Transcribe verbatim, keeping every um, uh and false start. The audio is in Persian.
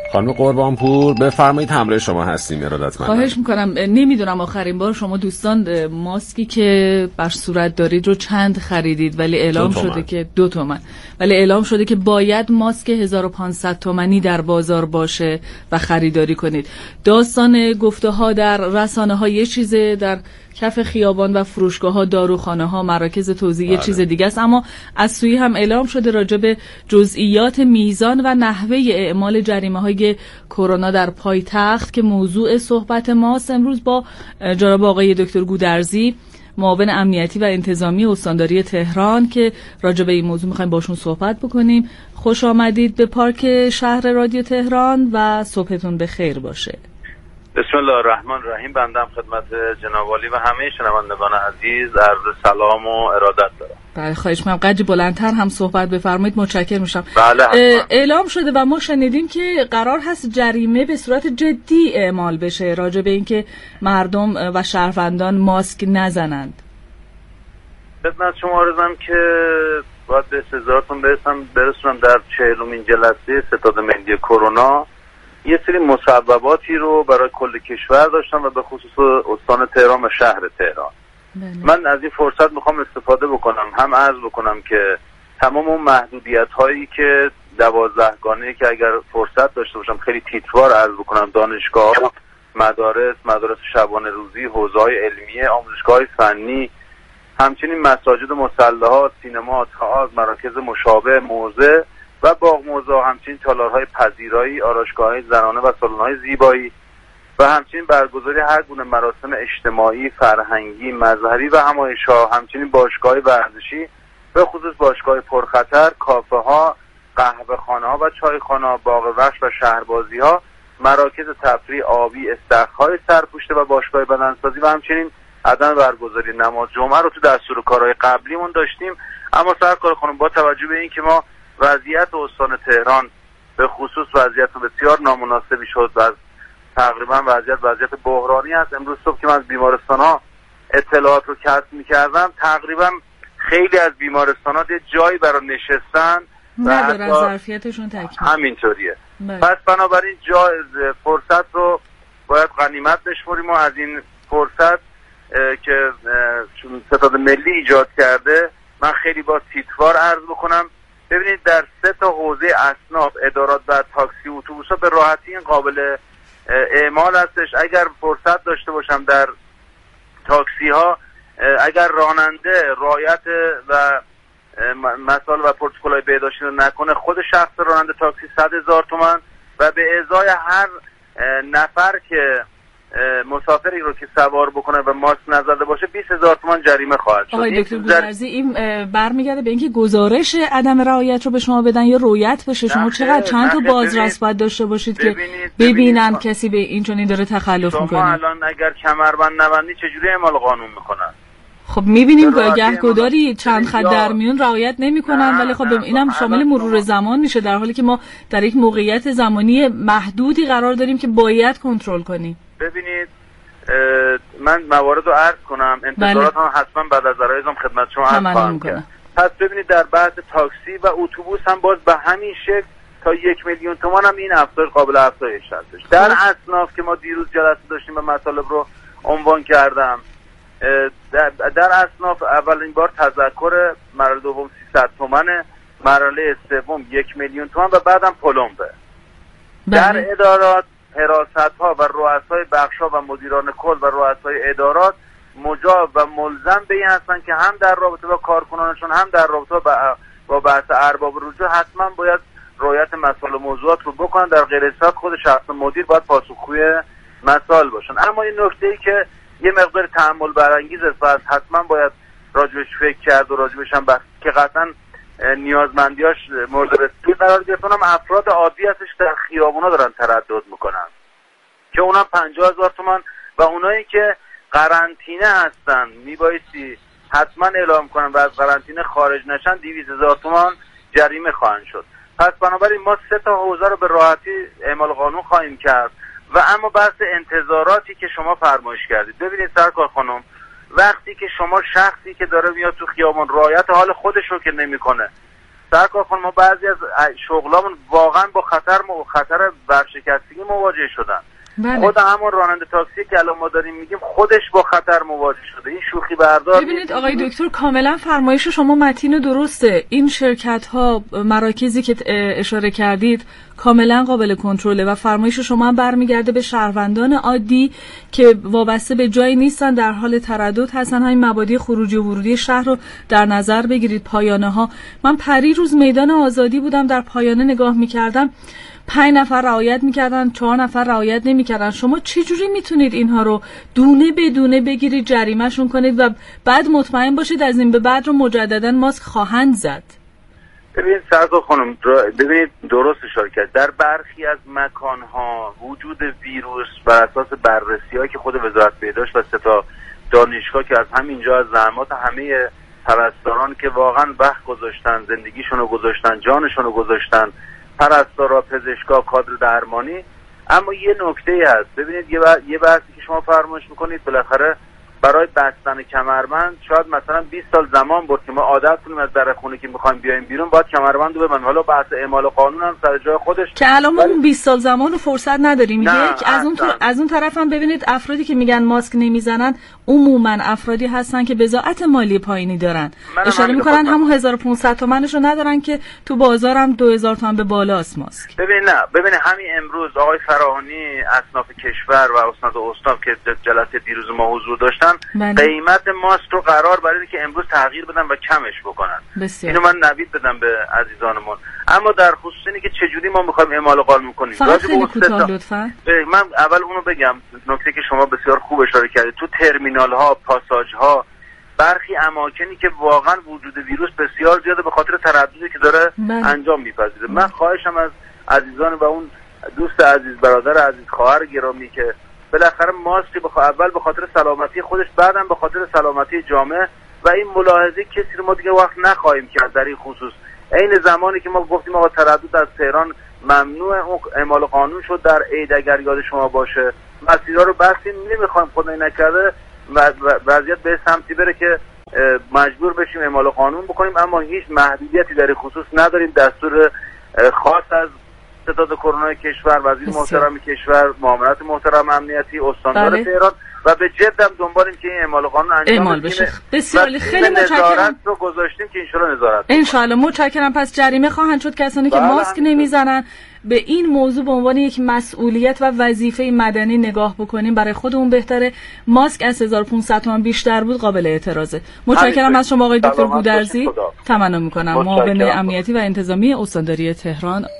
خانم قربانپور بفرمایید، همراه شما هستیم. ارادتمندم. خواهش میکنم. نمیدونم آخرین بار شما دوستان ماسکی که بر صورت دارید رو چند خریدید، ولی اعلام شده که دو تومن ولی اعلام شده که باید ماسک هزار و پانصد تومانی در بازار باشه و خریداری کنید. داستان گفته ها در رسانه ها یه چیزه، در کف خیابان و فروشگاه ها، داروخانه ها، مراکز توزیع یه چیز دیگه است، اما از سوی هم اعلام شده راجع به جزئیات میزان و نحوه اعمال جریمه های کرونا در پایتخت که موضوع صحبت ماست. امروز با جناب آقای دکتر گودرزی، معاون امنیتی و انتظامی استانداری تهران، که راجع به این موضوع می‌خوایم باشون صحبت بکنیم. خوش آمدید به پارک شهر رادیو تهران و صبحتون بخیر باشه. بسم الله الرحمن الرحیم. بندم خدمت جناب عالی و همه شنوندگان عزیز عرض سلام و ارادت دارم. بله خواهش می‌کنم قدری بلندتر هم صحبت بفرمایید، متشکرم میشم. بله اعلام شده و ما شنیدیم که قرار هست جریمه به صورت جدی اعمال بشه راجع به اینکه مردم و شهروندان ماسک نزنند. خدمت شما عرضم که باید به سزارتون برسم برسونم در چهلمین جلسه ستاد ملی کرونا یه سری مصوباتی رو برای کل کشور داشتم و به خصوص استان تهران و شهر تهران. بله. من از این فرصت میخوام استفاده بکنم، هم عرض بکنم که تمام اون محدودیت هایی که دوازدهگانه که اگر فرصت داشته باشم خیلی تیتروار عرض بکنم، دانشگاه، مدارس، مدارس شبانه روزی، حوزه‌های علمیه، آموزشگاه فنی، همچنین مساجد مصلاحات، سینما، تئاتر، مراکز مشابه، موزه و باغ موزه، همچنین تالارهای پذیرایی، آرایشگاه‌های زنانه و سالن‌های زیبایی و همچنین برگزاری هر گونه مراسم اجتماعی، فرهنگی، مذهبی و همایش‌ها، همچنین باشگاه ورزشی به خصوص باشگاه پرخطر، کافه‌ها، قهوه‌خانه‌ها و چایخانه‌ها، باغ وحش و شهربازی‌ها، مراکز تفریح آبی، استخرهای سرپوشته و باشگاه بدنسازی و همچنین عدم برگزاری نماز جمعه رو تو دستور کارهای قبلیمون داشتیم. اما سرکار خانم با توجه به این که ما وضعیت استان تهران به خصوص وضعیت بسیار نامناسبی شد و تقریبا وضعیت وضعیت بحرانی است، امروز صبح که من از بیمارستان‌ها اطلاعات رو کسب می‌کردم تقریبا خیلی از بیمارستان‌ها یه جایی برای نشستن ندارن، ظرفیتشون تکمیل همینطوریه. پس بنابراین جا فرصت رو باید غنیمت بشمریم و از این فرصت که چون ستاد ملی ایجاد کرده من خیلی با تیتوار عرض بکنم. ببینید در سه تا حوزه اصناف، ادارات و تاکسی و اتوبوس‌ها به راحتی این قابل اعمال هستش. اگر فرصت داشته باشم در تاکسی ها، اگر راننده رعایت و مسائل و پروتکل‌های بهداشتی رو نکنه، خود شخص راننده تاکسی صد هزار تومان و به ازای هر نفر که مسافری رو که سوار بکنه و ماسک نزده باشه بیست هزار تومان جریمه خواهد شد. آقای دکتر گودرزی این برمیگرده به اینکه گزارش عدم رعایت رو به شما بدن یا رویت بشه؟ شما چقدر چند تا بازرس باید داشته باشید که ببینن کسی به این چنین داره تخلف میکنه؟ شما الان اگر کمربند نبندی چجوری اعمال قانون میکنن؟ خب میبینیم گهگداری چند خط در میون رعایت نمیکنن، ولی خب اینم شامل مرور زمان میشه، در حالی که ما در یک موقعیت زمانی محدودی قرار داریم که باید کنترل کنیم. ببینید من موارد رو عرض کنم، انتظارات هم حتما بعد از عرضم خدمت شما عرض خواهم کرد. پس ببینید در بحث تاکسی و اتوبوس هم باز به همین شکل تا یک میلیون تومان هم این افزایش قابل افزایش هستش. در اصناف که ما دیروز جلسه داشتیم و مطالب رو عنوان کردم، در, در اصناف اولین بار تذکر مرحله دوم سیصد تومنه، مرحله سوم یک میلیون تومان و بعدم پلمبه. در ادارات حراست ها و رؤسای بخش ها و مدیران کل و رؤسای ادارات مجاب و ملزم به این هستن که هم در رابطه با کارکنانشون هم در رابطه با با بحث ارباب رجوع حتما باید رعایت مسائل و موضوعات رو بکنن، در غیر صورت خود شخص مدیر باید پاسخگوی مسائل باشن. اما این نکته‌ای که یه مقدار تحمل برانگیز است و حتما باید راجبش فکر کرد و راجبش هم بحث که قطعا نیازمندیاش مورد بررسی قرار گرفتن، هم افراد عادی هستش در خیابونا دارن تردد میکنن که اونم پنجاه هزار تومان و اونایی که قرنطینه هستن میبایستی حتما اعلام کنن و از قرنطینه خارج نشن دویست هزار تومان جریمه خواهند شد. پس بنابراین ما سه تا حوزه رو به راحتی اعمال قانون خواهیم کرد. و اما بحث انتظاراتی که شما فرمایش کردید، ببینید سرکار خانم، وقتی که شما شخصی که داره میاد تو خیابان رعایت حال خودش رو که نمیکنه، سرکار خانم ما بعضی از شغلامون واقعا با خطر م... خطر ورشکستگی مواجه شدن. بله. خود همون راننده تاکسی که الان ما داریم میگیم خودش با خطر مواجه شده. این شوخی بردار. ببینید آقای دکتر کاملا فرمایش شما متین درسته. این شرکت ها مراکزی که اشاره کردید کاملا قابل کنترله و فرمایش شما هم برمیگرده به شهروندان عادی که وابسته به جایی نیستن، در حال تردد هستن. همین مبادی خروجی و ورودی شهر رو در نظر بگیرید. پایانه ها، من پری روز میدان آزادی بودم، در پایانه نگاه میکردم پنج نفر رعایت میکردن، چهار نفر رعایت نمیکردن. شما چه جوری میتونید اینها رو دونه به دونه بگیرید، جریمهشون کنید و بعد مطمئن باشید از این به بعد رو مجددا ماسک خواهند زد؟ ببینید سرکار خانم، ببینید درست اشاره کرد، در برخی از مکانها وجود ویروس بر اساس بررسی‌هایی که خود وزارت بهداشت و سه تا دانشگاه که از همینجا از زحمات همه پرستاران که واقعا وقت گذاشتن، زندگیشون رو گذاشتن، جانشون رو گذاشتن، پرستارا، پزشکا، کادر درمانی. اما یه نکته هست، ببینید یه یه بحثی که شما فرمایش میکنید، بالاخره برای بستن کمربند شاید مثلا بیست سال زمان برد که ما عادت کنیم از در خونه که میخوایم بیایم بیرون باید کمربند رو ببندیم. حالا بحث اعمال قانون هم سر جای خودش که الان ما اون بیست سال زمان رو فرصت نداریم. یک از اون از اون طرف هم ببینید افرادی که میگن ماسک نمیزنن عموما افرادی هستن که بضاعت مالی پایینی دارن. اشاره میکنن همون هزار و پانصد تومنشو ندارن که تو بازار هم دو هزار تومن به بالاست ماسک. ببین نه ببین همین امروز آقای فراهانی اصناف کشور و اسناد استان که جلسه دیروز ما حضور داشتن بله. قیمت ماسک رو قرار برای که امروز تغییر بدن و کمش بکنن. بسیار. اینو من نوید بدم به عزیزانمون. اما در خصوص اینه که چجوری ما میخوایم اعمال قانون کنیم. فقط خیلی کوتاه لطفاً. من اول اونو بگم، نکته که شما بسیار خوب اشاره کردید، تو ترمینال ها، پاساژ ها، برخی اماکنی که واقعا وجود ویروس بسیار زیاده به خاطر ترددی که داره بله. انجام میپذیره. من خواهشم از عزیزان و اون دوست عزیز، برادر عزیز، خواهر گرامی که بالاخره ماسک بخ... اول به خاطر سلامتی خودش، بعدم به خاطر سلامتی جامعه و این ملاحظه کسی رو ما دیگه وقت نخواهیم کرد در این خصوص. عین زمانی که ما گفتیم آقا تردد از تهران ممنوع، اون اعمال قانون شد در عید اگر یاد شما باشه، مسیرها رو بستیم، نمیخوایم خدای نکرده وضعیت به سمتی بره که مجبور بشیم اعمال قانون بکنیم. اما هیچ محدودیتی در این خصوص نداریم. دستور خاص از ستاد کرونا کشور، وزیر محترم کشور، معاونت محترم امنیتی، استاندار بله. تهران و به جد هم دنبالیم که این اعمال قانون انجام بشه. بسیار خیلی متشکرم. رو گذاشتیم که ان شاء الله نظارت ان شاء الله متشکرم. پس جریمه خواهند شد کسانی که ماسک نمیزنن. به این موضوع به عنوان یک مسئولیت و وظیفه مدنی نگاه بکنیم، برای خودمون بهتره. ماسک از هزار و پانصد تومان بیشتر بود قابل اعتراضه. متشکرم از شما آقای دکتر گودرزی. تمنا میکنم. معاون امنیتی و انتظامی استانداری تهران.